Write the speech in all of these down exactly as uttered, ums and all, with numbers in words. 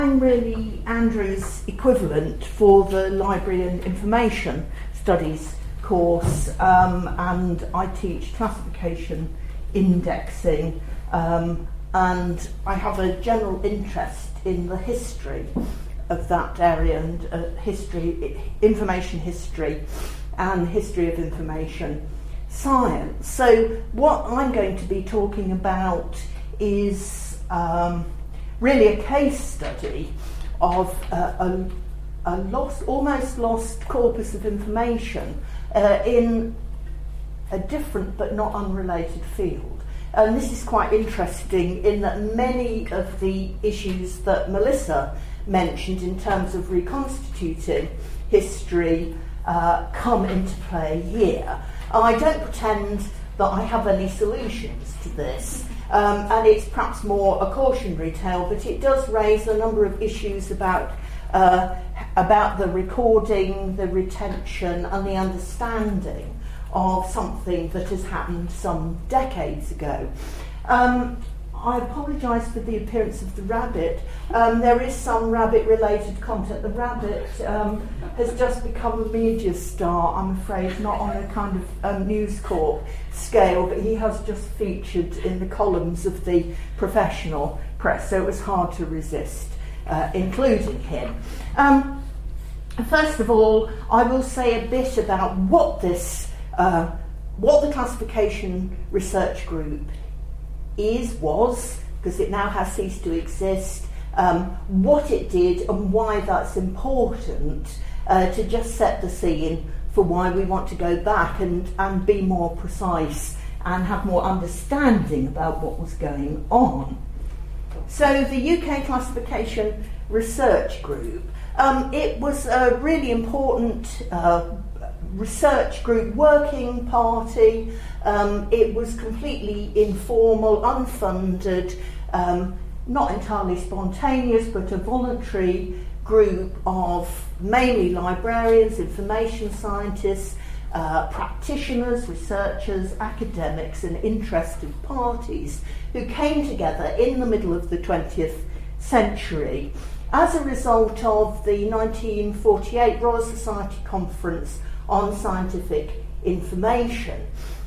I'm really Andrew's equivalent for the Library and Information Studies course, um, and I teach classification, indexing, um, and I have a general interest in the history of that area, and uh, history, information history and history of information science. So what I'm going to be talking about is um, really a case study of uh, a, a lost, almost lost corpus of information uh, in a different but not unrelated field. And this is quite interesting in that many of the issues that Melissa mentioned in terms of reconstituting history uh, come into play here. I don't pretend that I have any solutions to this, um, and it's perhaps more a cautionary tale, but it does raise a number of issues about uh, about the recording, the retention, and the understanding of something that has happened some decades ago. Um, I apologise for the appearance of the rabbit. Um, there is some rabbit-related content. The rabbit um, has just become a media star, I'm afraid, not on a kind of um, News Corp scale, but he has just featured in the columns of the professional press, so it was hard to resist uh, including him. Um, first of all, I will say a bit about what this, uh, what the classification research group is, was, because it now has ceased to exist, um, what it did and why that's important, uh, to just set the scene for why we want to go back and, and be more precise and have more understanding about what was going on. So the U K Classification Research Group, um, it was a really important uh, research group, working party. Um, it was completely informal, unfunded, um, not entirely spontaneous, but a voluntary group of mainly librarians, information scientists, uh, practitioners, researchers, academics, and interested parties who came together in the middle of the twentieth century as a result of the nineteen forty-eight Royal Society Conference on Scientific Information.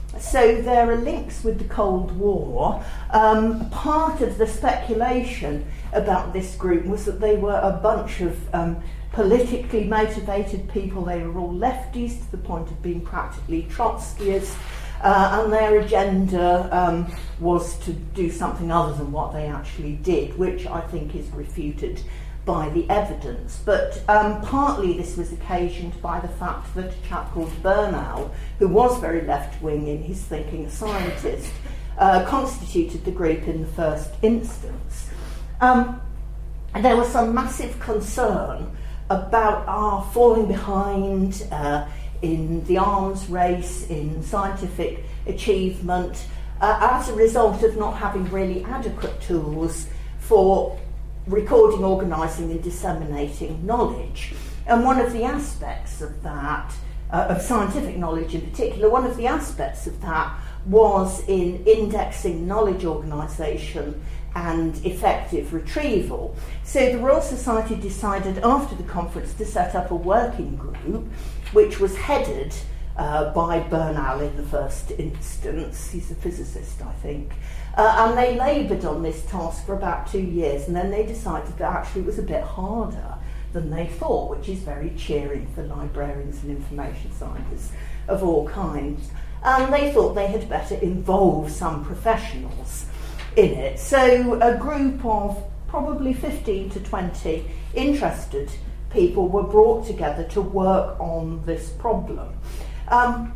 So there are links with the Cold War. Um, part of the speculation about this group was that they were a bunch of um, politically motivated people. They were all lefties to the point of being practically Trotskyists, uh, and their agenda um, was to do something other than what they actually did, which I think is refuted by the evidence. But um, partly this was occasioned by the fact that a chap called Bernal, who was very left-wing in his thinking, a scientist, uh, constituted the group in the first instance. Um, and there was some massive concern about our falling behind uh, in the arms race, in scientific achievement, uh, as a result of not having really adequate tools for recording, organising and disseminating knowledge. And one of the aspects of that, uh, of scientific knowledge in particular, one of the aspects of that was in indexing knowledge organisation and effective retrieval. So the Royal Society decided after the conference to set up a working group which was headed uh, by Bernal in the first instance. He's a physicist, I think. Uh, and they laboured on this task for about two years, and then they decided that actually it was a bit harder than they thought, which is very cheering for librarians and information scientists of all kinds. And they thought they had better involve some professionals in it. So a group of probably fifteen to twenty interested people were brought together to work on this problem. Um,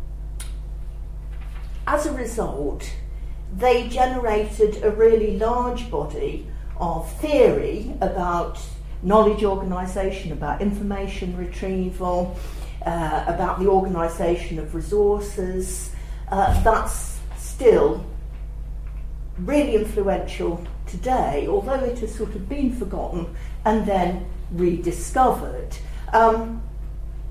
as a result, they generated a really large body of theory about knowledge organisation, about information retrieval, uh, about the organisation of resources. Uh, that's still really influential today, although it has sort of been forgotten and then rediscovered. Um,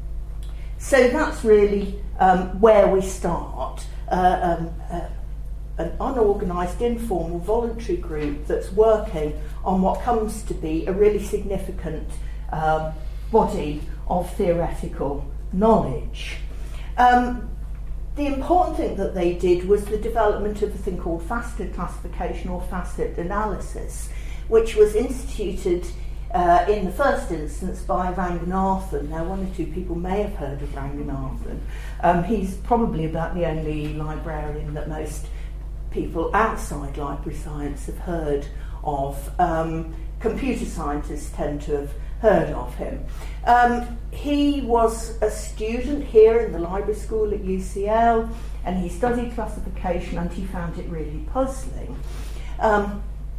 so that's really um, where we start. Uh, um, uh, an unorganised, informal, voluntary group that's working on what comes to be a really significant uh, body of theoretical knowledge. Um, the important thing that they did was the development of a thing called facet classification or facet analysis, which was instituted uh, in the first instance by Ranganathan. Now, one or two people may have heard of Ranganathan. Um, he's probably about the only librarian that most people outside library science have heard of. Um, computer scientists tend to have heard of him. Um, he was a student here in the library school at U C L, and he studied classification, and he found it really puzzling. Um,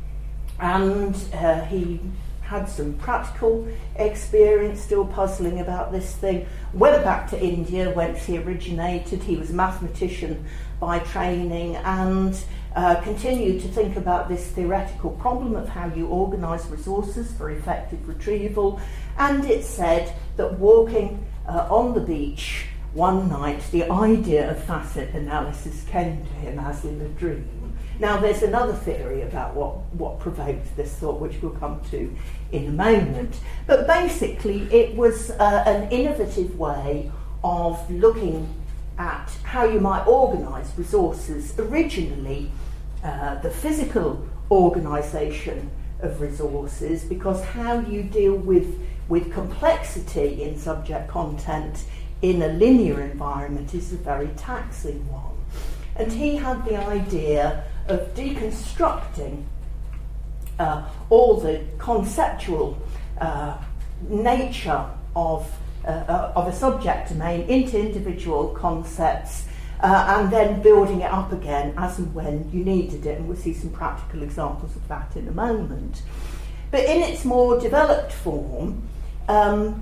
and uh, he had some practical experience still puzzling about this thing, went back to India, whence he originated. He was a mathematician by training, and uh, continued to think about this theoretical problem of how you organise resources for effective retrieval. And it said that walking uh, on the beach one night, the idea of facet analysis came to him as in a dream. Now, there's another theory about what, what provoked this thought, which we'll come to in a moment. But basically, it was uh, an innovative way of looking at how you might organise resources. Originally, uh, the physical organisation of resources, because how you deal with, with complexity in subject content in a linear environment is a very taxing one. And he had the idea of deconstructing uh, all the conceptual uh, nature of, uh, uh, of a subject domain into individual concepts, uh, and then building it up again as and when you needed it. And we'll see some practical examples of that in a moment. But in its more developed form, um,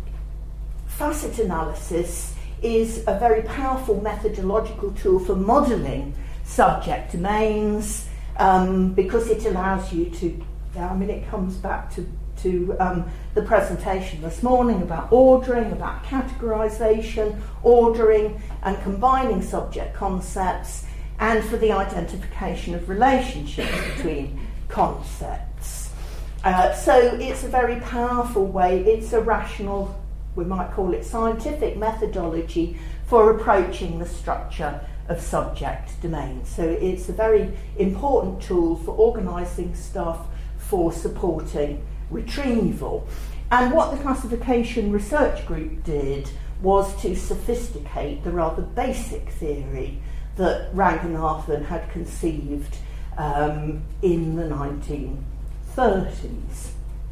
facet analysis is a very powerful methodological tool for modelling subject domains, um, because it allows you to, I mean, it comes back to, to um, the presentation this morning about ordering, about categorisation, ordering and combining subject concepts, and for the identification of relationships between concepts. Uh, so it's a very powerful way, it's a rational, we might call it scientific methodology for approaching the structure of subject domains. So it's a very important tool for organising stuff for supporting retrieval. And what the classification research group did was to sophisticate the rather basic theory that Ranganathan had conceived um, in the nineteen thirties.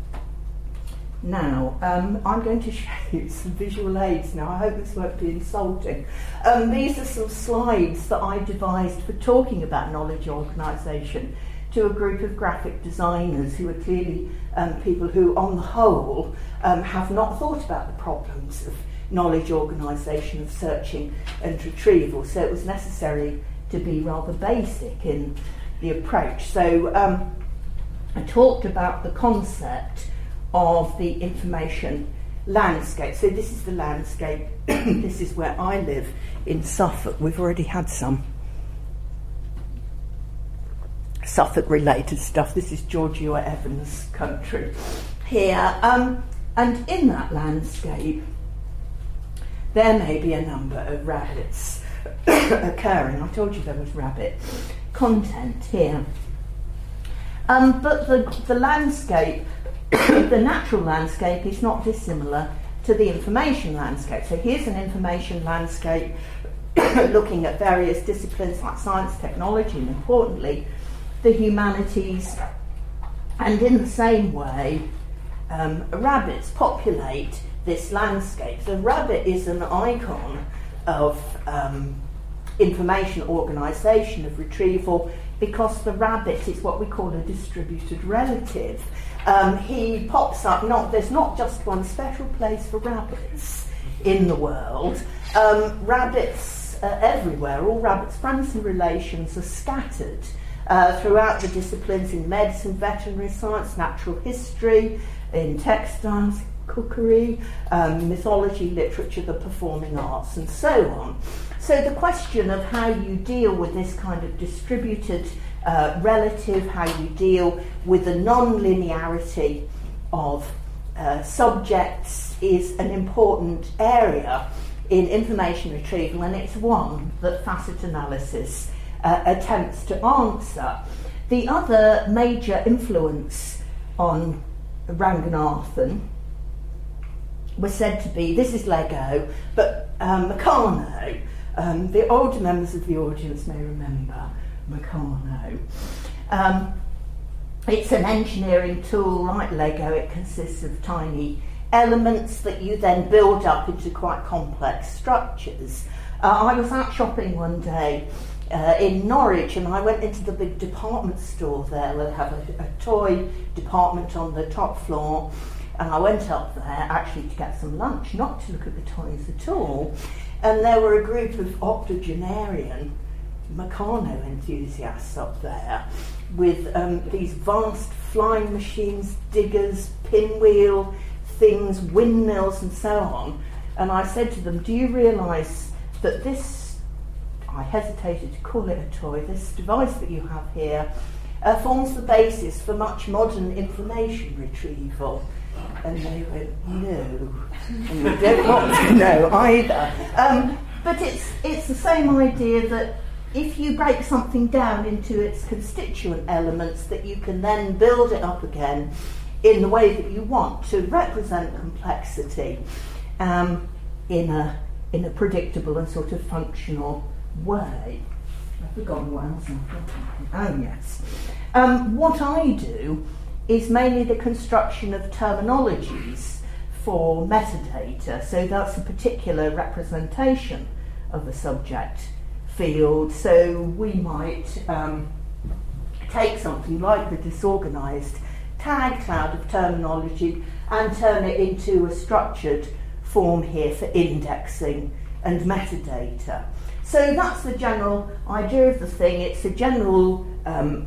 Now, um, I'm going to show you some visual aids now. I hope this won't be insulting. Um, these are some slides that I devised for talking about knowledge organisation to a group of graphic designers who are clearly um, people who, on the whole, um, have not thought about the problems of knowledge organisation, of searching and retrieval. So it was necessary to be rather basic in the approach. So um, I talked about the concept of the information landscape. So this is the landscape. This is where I live in Suffolk. We've already had some Suffolk related stuff. This is Georgia Evans' country here. Um, and in that landscape there may be a number of rabbits occurring. I told you there was rabbit content here. Um, but the, the landscape the natural landscape is not dissimilar to the information landscape. So here's an information landscape looking at various disciplines like science, technology, and importantly, the humanities. And in the same way, um, rabbits populate this landscape. The rabbit is an icon of um, information organisation, of retrieval, because the rabbit is what we call a distributed relative. Um, he pops up, not, there's not just one special place for rabbits in the world. Um, rabbits are everywhere. All rabbits' friends and relations are scattered uh, throughout the disciplines in medicine, veterinary science, natural history, in textiles, cookery, um, mythology, literature, the performing arts, and so on. So the question of how you deal with this kind of distributed uh, relative, how you deal with the non-linearity of uh, subjects is an important area in information retrieval, and it's one that facet analysis uh, attempts to answer. The other major influence on Ranganathan was said to be, this is Lego, but um, Meccano. Um, the older members of the audience may remember Meccano. Um, it's an engineering tool like Lego. It consists of tiny elements that you then build up into quite complex structures. Uh, I was out shopping one day uh, in Norwich, and I went into the big department store there. They have a, a toy department on the top floor, and I went up there actually to get some lunch, not to look at the toys at all. And there were a group of octogenarian Meccano enthusiasts up there with um, these vast flying machines, diggers, pinwheel things, windmills and so on. And I said to them, do you realise that this, I hesitated to call it a toy, this device that you have here uh, forms the basis for much modern information retrieval? And they went, no, and we don't want to know either. Um, but it's it's the same idea that if you break something down into its constituent elements, that you can then build it up again in the way that you want to represent complexity um, in a in a predictable and sort of functional way. I've forgotten what else I'm talking about. Oh yes. Um, what I do is mainly the construction of terminologies for metadata. So that's a particular representation of a subject field. So we might um, take something like the disorganized tag cloud of terminology and turn it into a structured form here for indexing and metadata. So that's the general idea of the thing. It's a general um,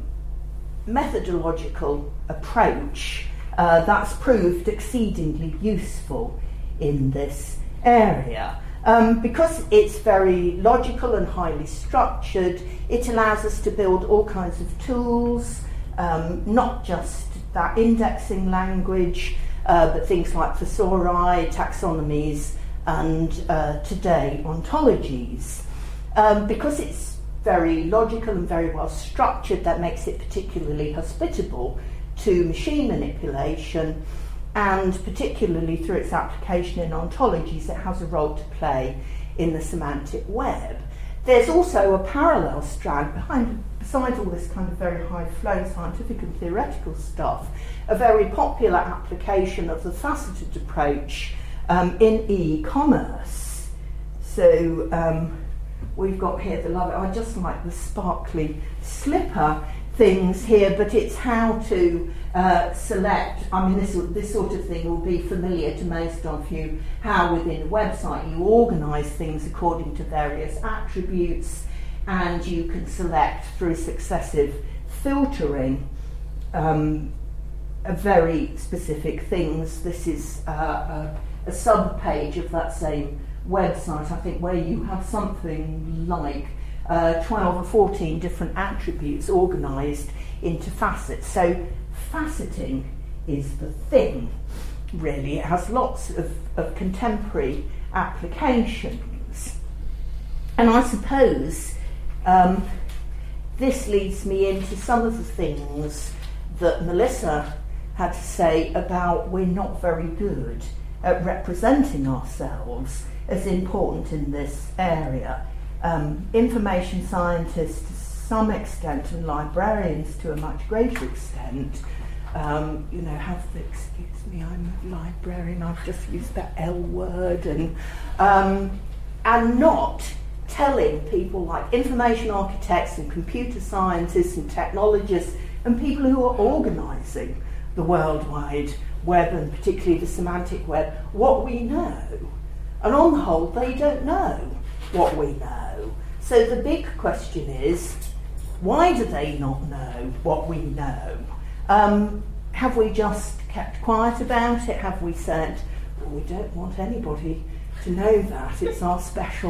methodological approach uh, that's proved exceedingly useful in this area. Um, because it's very logical and highly structured, it allows us to build all kinds of tools, um, not just that indexing language, uh, but things like thesauri, taxonomies, and uh, today ontologies. Um, because it's very logical and very well structured, that makes it particularly hospitable to machine manipulation, and particularly through its application in ontologies, it has a role to play in the semantic web. There's also a parallel strand behind, besides all this kind of very high-flown scientific and theoretical stuff, a very popular application of the faceted approach um, in e-commerce. So um, we've got here the love. I just like the sparkly slipper things here, but it's how to uh, select. I mean, this this sort of thing will be familiar to most of you. How within a website you organise things according to various attributes, and you can select through successive filtering um, a very specific things. This is uh, a, a sub-page of that same website, I think, where you have something like uh, twelve or fourteen different attributes organised into facets. So faceting is the thing, really. It has lots of, of contemporary applications. And I suppose um, this leads me into some of the things that Melissa had to say about we're not very good at representing ourselves as important in this area. Um, information scientists to some extent, and librarians to a much greater extent, um, you know, have the, excuse me, I'm a librarian, I've just used that L word, and, um, and not telling people like information architects and computer scientists and technologists and people who are organising the World Wide Web, and particularly the semantic web, what we know. And on the whole, they don't know what we know. So the big question is, why do they not know what we know? Um, have we just kept quiet about it? Have we said, well, we don't want anybody to know that, it's our special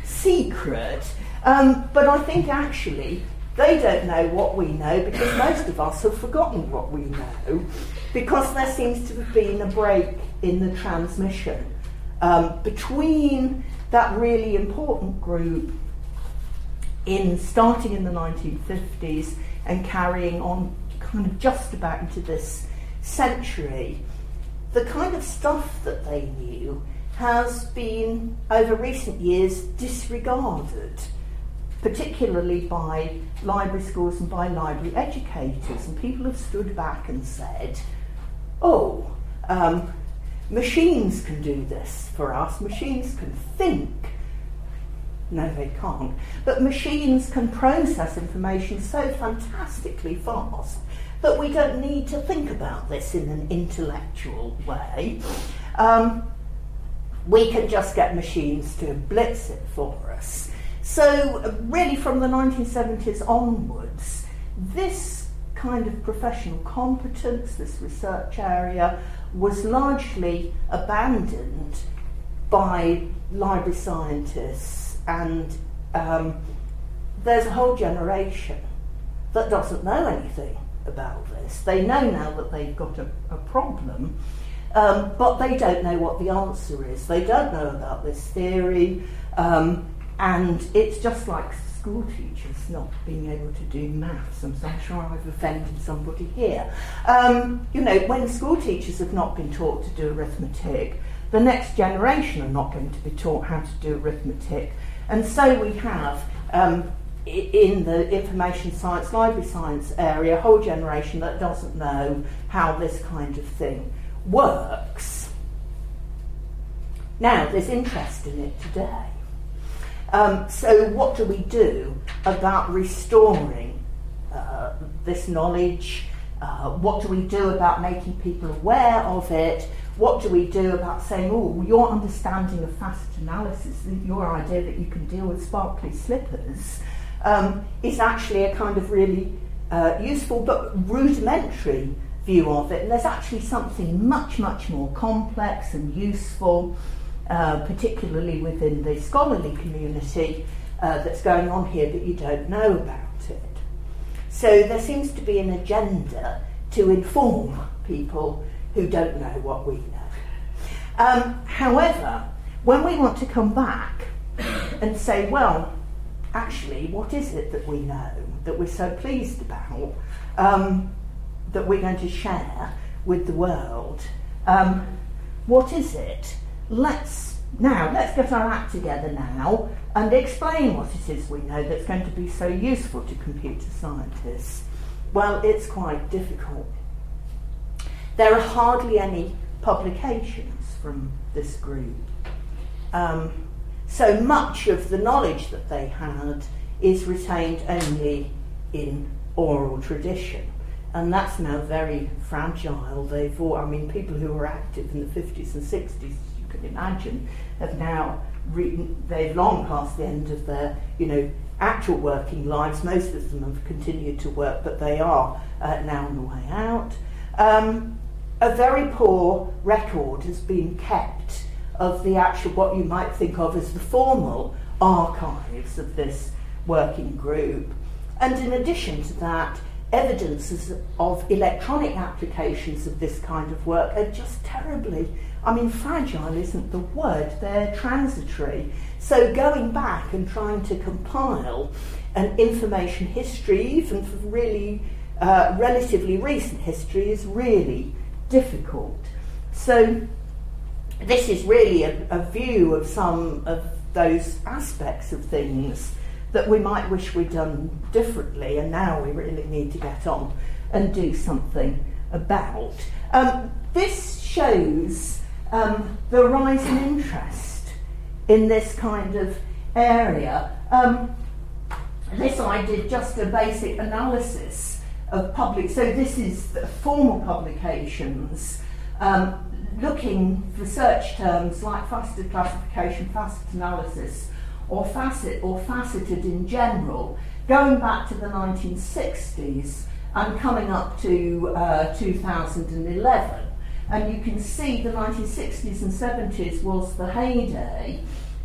secret. Um, but I think actually they don't know what we know, because most of us have forgotten what we know, because there seems to have been a break in the transmission um, between that really important group in starting in the nineteen fifties and carrying on kind of just about into this century. The kind of stuff that they knew has been, over recent years, disregarded, particularly by library schools and by library educators. And people have stood back and said, oh, um, machines can do this for us, machines can think. No, they can't. But machines can process information so fantastically fast that we don't need to think about this in an intellectual way. Um, we can just get machines to blitz it for us. So uh, really from the nineteen seventies onwards, this kind of professional competence, this research area, was largely abandoned by library scientists, and um, there's a whole generation that doesn't know anything about this. They know now that they've got a, a problem, um, but they don't know what the answer is. They don't know about this theory, um, and it's just like school teachers not being able to do maths. I'm, I'm sure I've offended somebody here. Um, you know, when school teachers have not been taught to do arithmetic, the next generation are not going to be taught how to do arithmetic. And so we have, um, in the information science, library science area, a whole generation that doesn't know how this kind of thing works. Now, there's interest in it today. Um, so what do we do about restoring uh, this knowledge? Uh, what do we do about making people aware of it? What do we do about saying, oh, your understanding of facet analysis, your idea that you can deal with sparkly slippers, um, is actually a kind of really uh, useful but rudimentary view of it. And there's actually something much, much more complex and useful, uh, particularly within the scholarly community, uh, that's going on here that you don't know about it. So there seems to be an agenda to inform people who don't know what we know. Um, however, when we want to come back and say, well, actually, what is it that we know that we're so pleased about, um, that we're going to share with the world? Um, what is it? Let's now let's get our act together now and explain what it is we know that's going to be so useful to computer scientists. Well, it's quite difficult. There are hardly any publications from this group. Um, so much of the knowledge that they had is retained only in oral tradition, and that's now very fragile. They've all, I mean, people who were active in the fifties and sixties, you can imagine, have now re- they've long past the end of their, you know, actual working lives. Most of them have continued to work, but they are uh, now on the way out. Um, a very poor record has been kept of the actual, what you might think of as the formal archives of this working group. And in addition to that, evidences of electronic applications of this kind of work are just terribly, I mean, fragile isn't the word, they're transitory. So going back and trying to compile an information history, even for really uh, relatively recent history, is really difficult. So this is really a, a view of some of those aspects of things that we might wish we'd done differently, and now we really need to get on and do something about. Um, this shows um, the rise in interest in this kind of area. Um, this I did just a basic analysis of public, so this is the formal publications, um, looking for search terms like faceted classification, facet analysis, or facet or faceted in general, going back to the nineteen sixties and coming up to uh, two thousand eleven. And you can see the nineteen sixties and seventies was the heyday.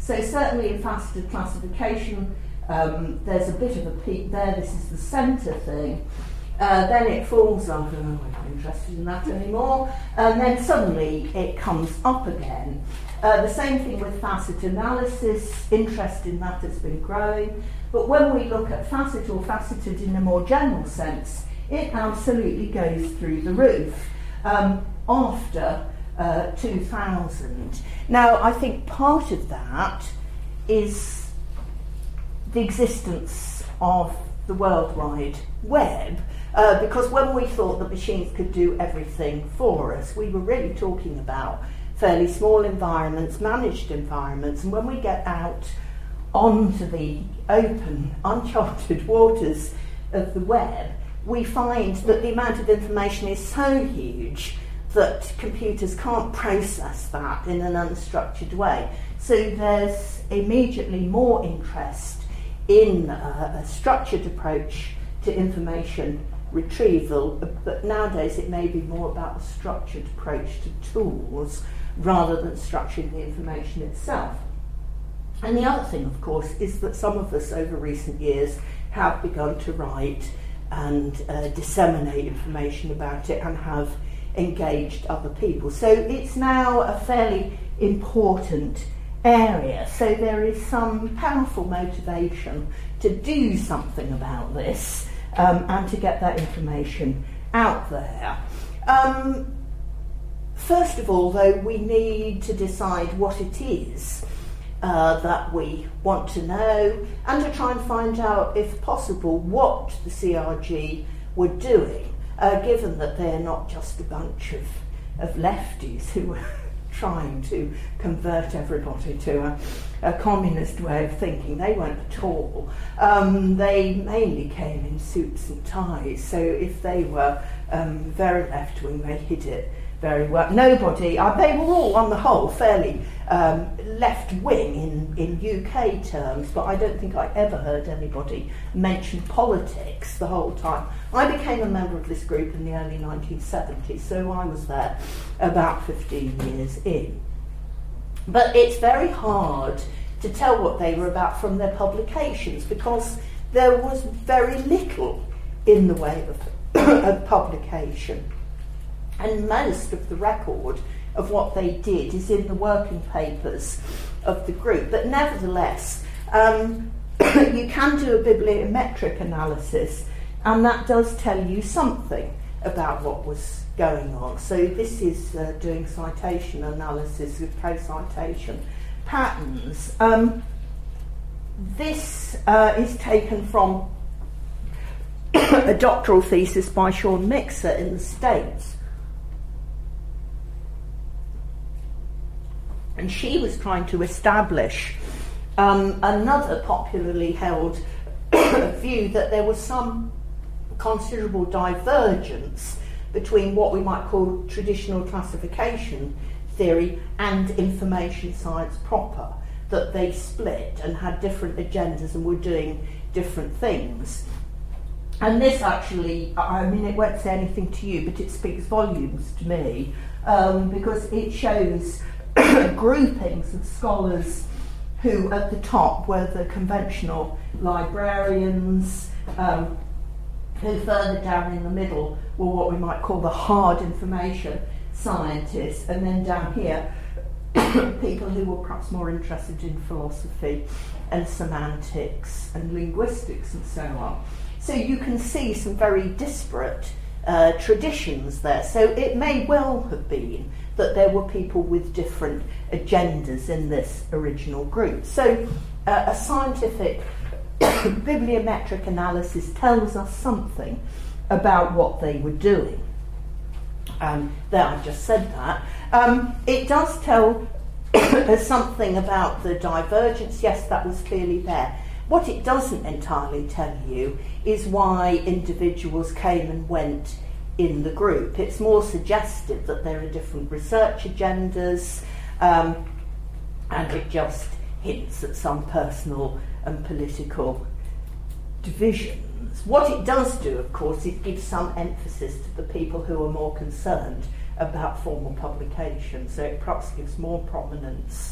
So certainly in faceted classification, um, there's a bit of a peak there. This is the centre thing. Uh, then it falls off, oh, we're not interested in that anymore, and then suddenly it comes up again. Uh, the same thing with facet analysis, interest in that has been growing, but when we look at facet or faceted in a more general sense, it absolutely goes through the roof um, after uh, two thousand. Now, I think part of that is the existence of the World Wide Web, uh, because when we thought that machines could do everything for us, we were really talking about fairly small environments, managed environments, and when we get out onto the open, uncharted waters of the web, we find that the amount of information is so huge that computers can't process that in an unstructured way. So there's immediately more interest in a, a structured approach to information retrieval, but nowadays it may be more about a structured approach to tools rather than structuring the information itself. And the other thing, of course, is that some of us over recent years have begun to write and uh, disseminate information about it and have engaged other people. So it's now a fairly important area. So there is some powerful motivation to do something about this um, and to get that information out there. Um, first of all, though, we need to decide what it is uh, that we want to know and to try and find out, if possible, what the C R G were doing, uh, given that they're not just a bunch of, of lefties who are trying to convert everybody to a, a communist way of thinking. They weren't at all. Um, they mainly came in suits and ties, so if they were um, very left-wing, they hid it very well. Nobody, uh, they were all, on the whole, fairly um, left-wing in, in U K terms, but I don't think I ever heard anybody mention politics the whole time. I became a member of this group in the early nineteen seventies, so I was there about fifteen years in. But it's very hard to tell what they were about from their publications, because there was very little in the way of, of publication. And most of the record of what they did is in the working papers of the group. But nevertheless, um, you can do a bibliometric analysis, and that does tell you something about what was going on. So this is uh, doing citation analysis with co-citation patterns. Um, this uh, is taken from a doctoral thesis by Sean Mixer in the States. And she was trying to establish um, another popularly held view that there was some considerable divergence between what we might call traditional classification theory and information science proper, that they split and had different agendas and were doing different things. And this actually, I mean, it won't say anything to you, but it speaks volumes to me, um, because it shows groupings of scholars who at the top were the conventional librarians, um, who further down in the middle were what we might call the hard information scientists, and then down here people who were perhaps more interested in philosophy and semantics and linguistics and so on. So you can see some very disparate uh, traditions there. So it may well have been that there were people with different agendas in this original group. So uh, a scientific bibliometric analysis tells us something about what they were doing. Um, there, I've just said that. Um, it does tell us something about the divergence. Yes, that was clearly there. What it doesn't entirely tell you is why individuals came and went in the group. It's more suggestive that there are different research agendas, um, and it just hints at some personal and political divisions. What it does do, of course, is give some emphasis to the people who are more concerned about formal publication, so it perhaps gives more prominence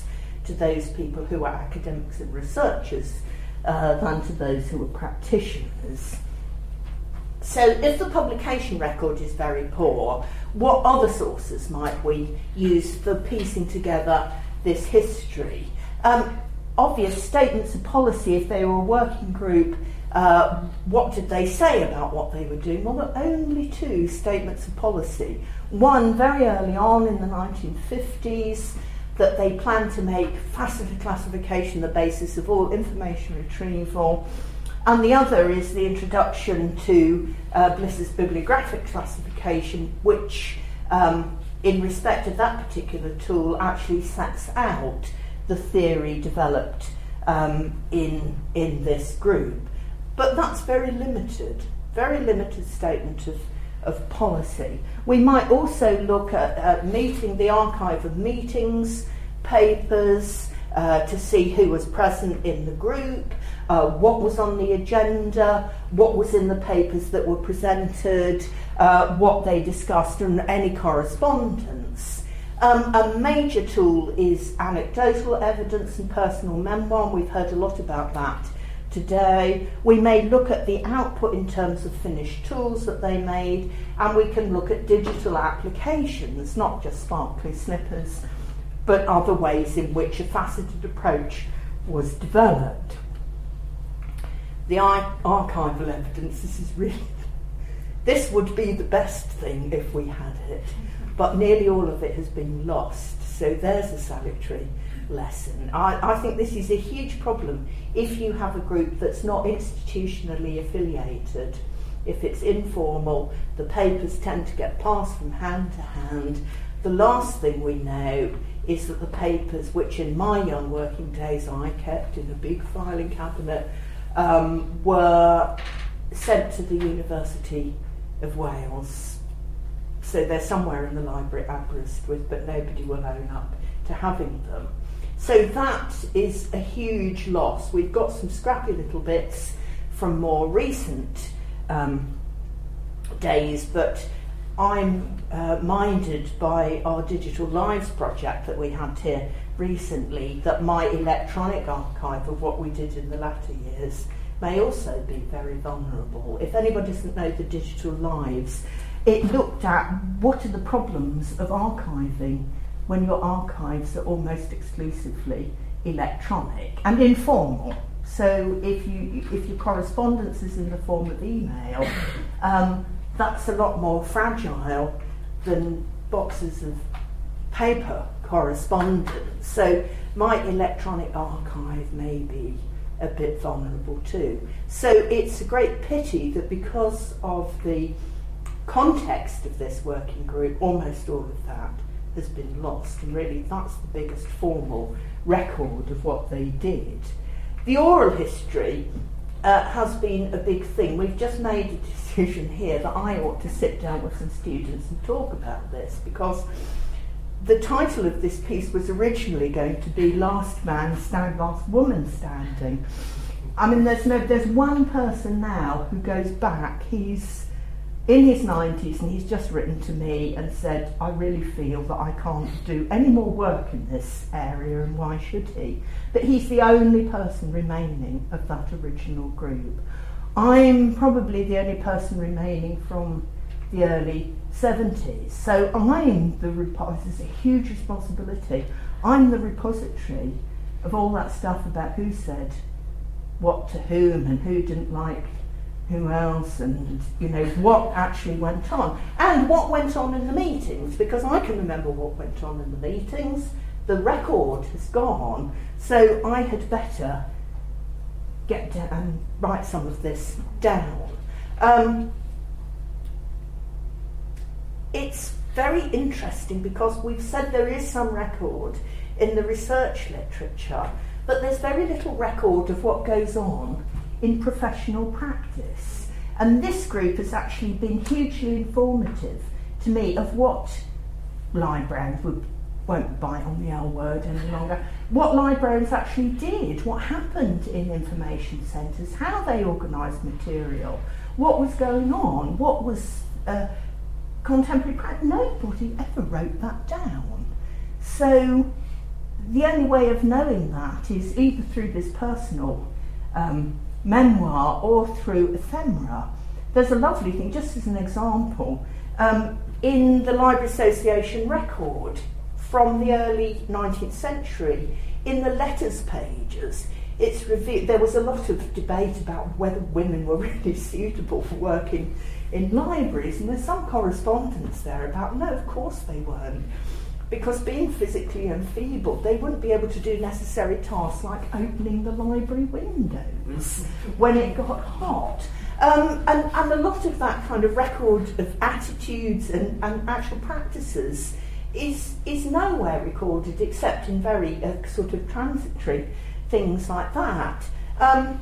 to those people who are academics and researchers uh, than to those who are practitioners. So if the publication record is very poor, what other sources might we use for piecing together this history? Um, obvious statements of policy, if they were a working group, uh, what did they say about what they were doing? Well, there were only two statements of policy. One very early on in the nineteen fifties, that they planned to make faceted classification the basis of all information retrieval, and the other is the introduction to uh, Bliss's bibliographic classification, which um, in respect of that particular tool actually sets out the theory developed um, in, in this group. But that's very limited, very limited statement of, of policy. We might also look at uh, meeting, the archive of meetings, papers, uh, to see who was present in the group, uh, what was on the agenda, what was in the papers that were presented, uh, what they discussed, and any correspondence. Um, a major tool is anecdotal evidence and personal memoir. We've heard a lot about that today. We may look at the output in terms of finished tools that they made, and we can look at digital applications, not just sparkly snippers, but other ways in which a faceted approach was developed. The ar- archival evidence, this is really, this would be the best thing if we had it, but nearly all of it has been lost, so there's a salutary lesson. I, I think this is a huge problem if you have a group that's not institutionally affiliated. If it's informal, the papers tend to get passed from hand to hand. The last thing we know is that the papers, which in my young working days I kept in a big filing cabinet, um, were sent to the University of Wales. So they're somewhere in the library at Aberystwyth, but nobody will own up to having them. So that is a huge loss. We've got some scrappy little bits from more recent um, days, but I'm uh, minded by our Digital Lives project that we had here recently that my electronic archive of what we did in the latter years may also be very vulnerable. If anybody doesn't know the Digital Lives, it looked at what are the problems of archiving when your archives are almost exclusively electronic and informal. So if you if your correspondence is in the form of email, um, that's a lot more fragile than boxes of paper correspondence. So my electronic archive may be a bit vulnerable too. So it's a great pity that because of the context of this working group, almost all of that has been lost, and really that's the biggest formal record of what they did. The oral history uh, has been a big thing. We've just made a decision here that I ought to sit down with some students and talk about this, because the title of this piece was originally going to be Last Man Stand, Last Woman Standing. I mean, there's no, there's one person now who goes back, he's in his nineties, and he's just written to me and said, I really feel that I can't do any more work in this area, and why should he? But he's the only person remaining of that original group. I'm probably the only person remaining from the early seventies, so I'm the repository. It's a huge responsibility. I'm the repository of all that stuff about who said what to whom and who didn't like who else, and you know what actually went on and what went on in the meetings, because I can remember what went on in the meetings. The record has gone, so I had better get down and write some of this down. Um, it's very interesting because we've said there is some record in the research literature, but there's very little record of what goes on in professional practice. And this group has actually been hugely informative to me of what librarians would, won't bite on the L word any longer, what librarians actually did, what happened in information centres, how they organised material, what was going on, what was uh, contemporary practice. Nobody ever wrote that down. So the only way of knowing that is either through this personal um, memoir or through ephemera. There's a lovely thing, just as an example, um, in the Library Association record from the early nineteenth century, in the letters pages, it's revealed there was a lot of debate about whether women were really suitable for working in libraries, and there's some correspondence there about, no, of course they weren't, because being physically enfeebled, they wouldn't be able to do necessary tasks like opening the library windows when it got hot. Um, and, and a lot of that kind of record of attitudes and, and actual practices is is nowhere recorded except in very uh, sort of transitory things like that. Um,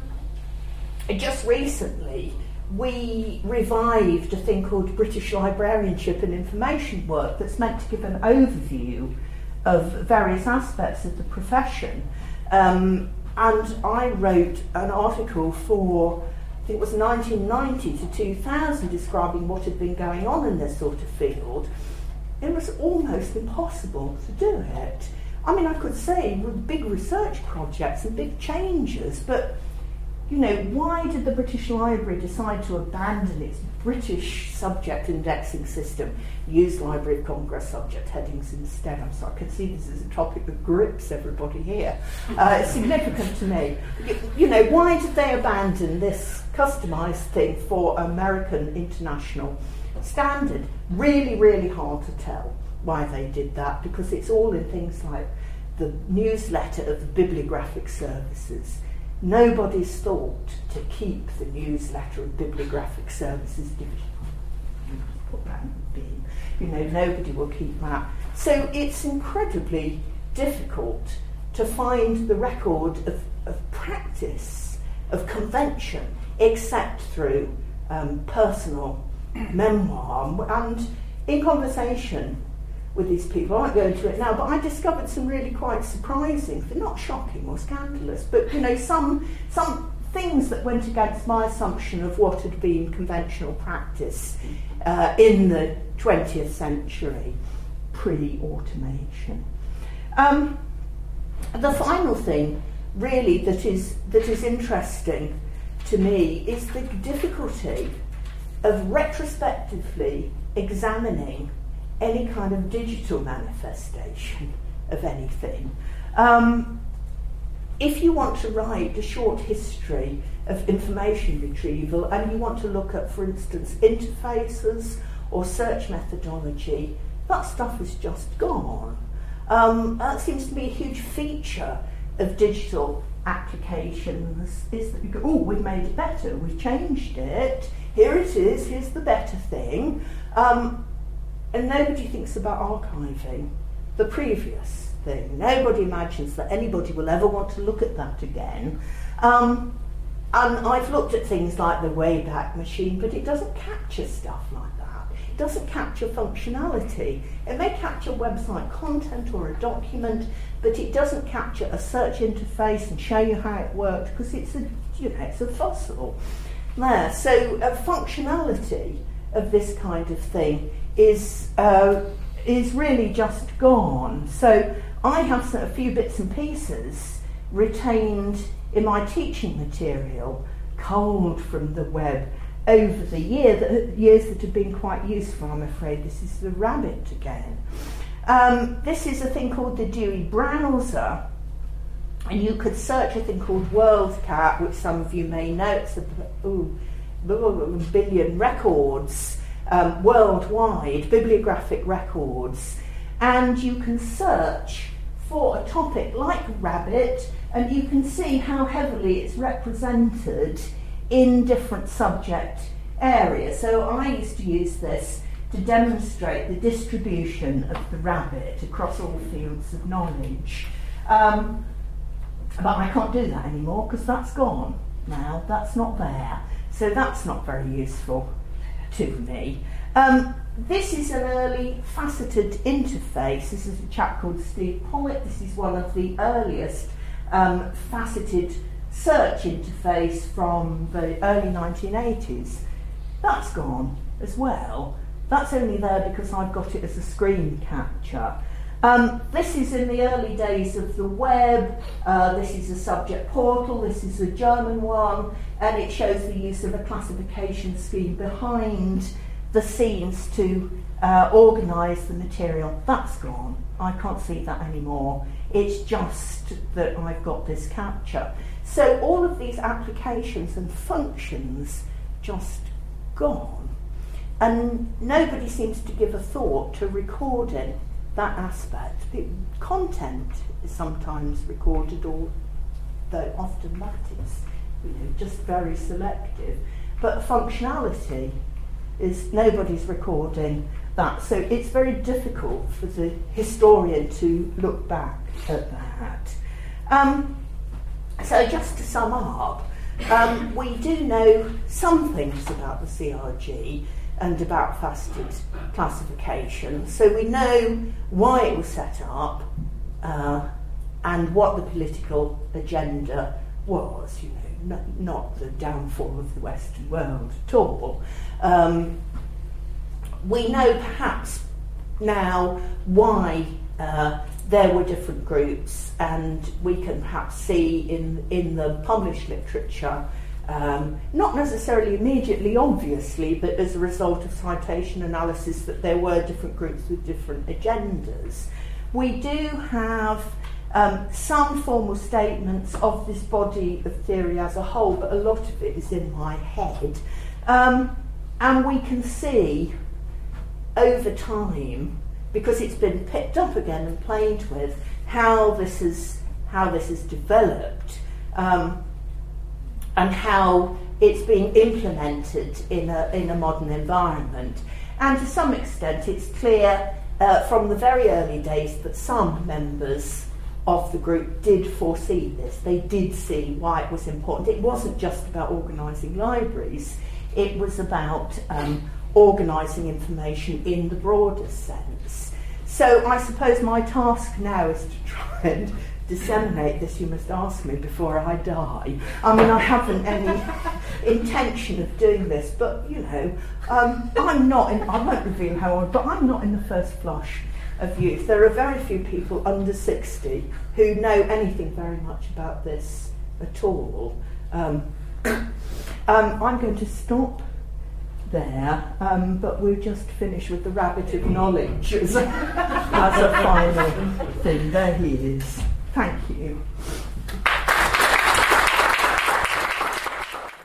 just recently, we revived a thing called British Librarianship and Information Work that's meant to give an overview of various aspects of the profession. Um, and I wrote an article for, I think it was nineteen ninety to two thousand, describing what had been going on in this sort of field. It was almost impossible to do it. I mean, I could say with big research projects and big changes, but, you know, why did the British Library decide to abandon its British subject indexing system, use Library of Congress subject headings instead? I'm sorry, I can see this is a topic that grips everybody here. Uh, it's significant to me. You, you know, why did they abandon this customised thing for American international standard? Really, really hard to tell why they did that, because it's all in things like the newsletter of the bibliographic services. Nobody's thought to keep the newsletter of bibliographic services division. Put that in the bin. You know, nobody will keep that. So it's incredibly difficult to find the record of, of practice, of convention, except through um, personal memoir. And in conversation with these people, I won't go into it now, but I discovered some really quite surprising, they're not shocking or scandalous, but, you know, some some things that went against my assumption of what had been conventional practice uh, in the twentieth century, pre-automation. Um, the final thing, really, that is that is interesting to me is the difficulty of retrospectively examining any kind of digital manifestation of anything. Um, if you want to write a short history of information retrieval and you want to look at, for instance, interfaces or search methodology, that stuff is just gone. Um, that seems to be a huge feature of digital applications, is that you go, oh, we've made it better, we've changed it, here it is, here's the better thing. Um, And nobody thinks about archiving the previous thing. Nobody imagines that anybody will ever want to look at that again. Um, and I've looked at things like the Wayback Machine, but it doesn't capture stuff like that. It doesn't capture functionality. It may capture website content or a document, but it doesn't capture a search interface and show you how it worked, because it's a, you know, it's a fossil there. So uh, functionality of this kind of thing is uh, is really just gone. So I have a few bits and pieces retained in my teaching material, culled from the web over the year that, years that have been quite useful. I'm afraid this is the rabbit again. Um, this is a thing called the Dewey Browser, and you could search a thing called WorldCat, which some of you may know. It's a ooh, billion records. Um, worldwide, bibliographic records, and you can search for a topic like rabbit, and you can see how heavily it's represented in different subject areas. So I used to use this to demonstrate the distribution of the rabbit across all fields of knowledge. Um, but I can't do that anymore because that's gone now, that's not there. So that's not very useful to me. Um, this is an early faceted interface. This is a chap called Steve Pollitt. This is one of the earliest um, faceted search interface from the early nineteen eighties. That's gone as well. That's only there because I've got it as a screen capture. Um, this is in the early days of the web. Uh, this is a subject portal. This is a German one, and it shows the use of a classification scheme behind the scenes to uh, organise the material. That's gone. I can't see that anymore. It's just that I've got this capture. So all of these applications and functions just gone. And nobody seems to give a thought to recording that aspect. The content is sometimes recorded, although often that is, you know, just very selective. But functionality is nobody's recording that. So it's very difficult for the historian to look back at that. Um, so just to sum up, um, we do know some things about the C R G and about faceted classification. So we know why it was set up uh, and what the political agenda was, you know, not, not the downfall of the Western world at all. Um, we know perhaps now why uh, there were different groups, and we can perhaps see in, in the published literature, Um, not necessarily immediately, obviously, but as a result of citation analysis, that there were different groups with different agendas. We do have um, some formal statements of this body of theory as a whole, but a lot of it is in my head. Um, and we can see over time, because it's been picked up again and played with, how this is how this is developed. Um, and how it's being implemented in a, in a modern environment. And to some extent it's clear uh, from the very early days that some members of the group did foresee this. They did see why it was important. It wasn't just about organising libraries, it was about um, organising information in the broadest sense. So I suppose my task now is to try and disseminate this, you must ask me, before I die. I mean, I haven't any intention of doing this, but, you know, um, I'm not in, I won't reveal how old, but I'm not in the first flush of youth. There are very few people under sixty who know anything very much about this at all. Um, um, I'm going to stop there, um, but we'll just finish with the rabbit of knowledge as a, as a final thing. There he is. Thank you.